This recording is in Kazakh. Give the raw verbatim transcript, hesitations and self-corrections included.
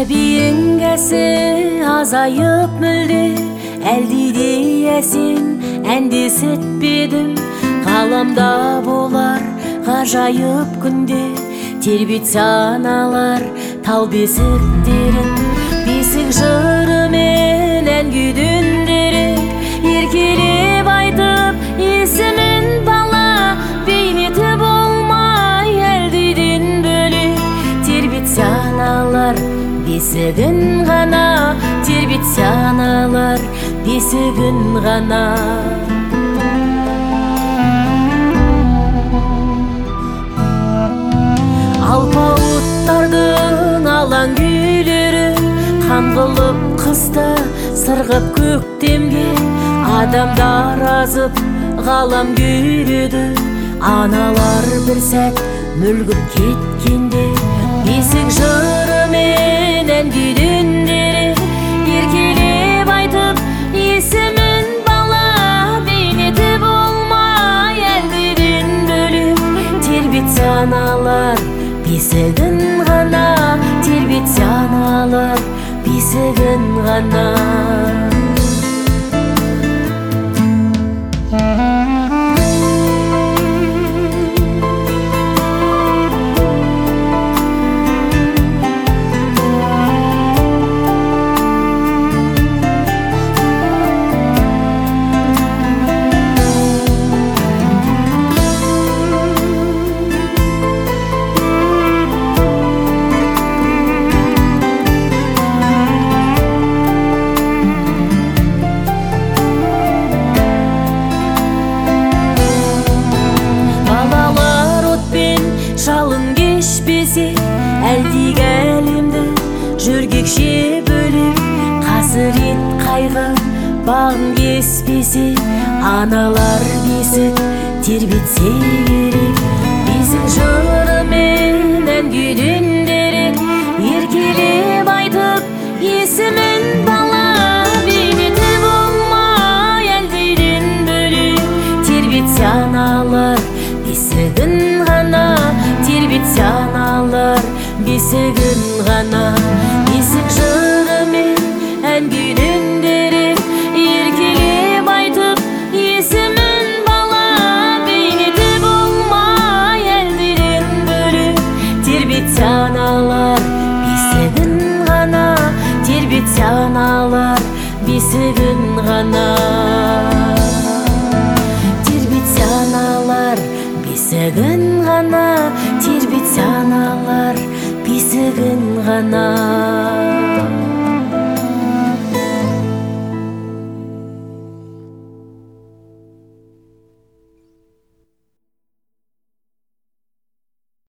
тәрбиеңгәсе азайып мүлде, әлдиде әсен әнде сетпедім. Ғаламда болар ғажайып күнде, тербетсе аналар тал бесіктерін. Бесік жырымен ән күйдендері, еркелеп айтып есімін бала. Бейнеті болмай әлдейден бөлек, тербетсе аналар бесігін ғана, тербетсе аналар бесігін ғана. Алпауыттардың алаң күйлері, қан қылып қысты сырғып көктемге. Адамдар азып ғалам күйреді, аналар бір сәт мүлгіп кеткенде. Бесік жырымен ән күйдендері, еркелеп айтып есімін бала. Бейнеті болмай әлдейден бөлек, тербетсе аналар бесігін ғана, тербетсе аналар бесігін ғана. Жалын кешпесе әлдигі әлемді, жүргекше бөлек қасірет қайғы бағын кеспесе. Аналар бесік тербетсе керек, бесік жырымен ән күйдендері, еркелеп айтып есімін бала. Бейнеті болмай әлдейден бөлек, тербетсе аналар бесігін ғана, тербетсе аналар бесігін ғана. Бесік жырымен ән күйдендері, еркелеп айтып есімін бала. Бейнеті болмай әлдейден бөлек, тербетсе аналар бесігін ғана, тербетсе аналар бесігін ғана. Тербетсе аналар бесігін ғана, тербетсе аналар бесігін ғана.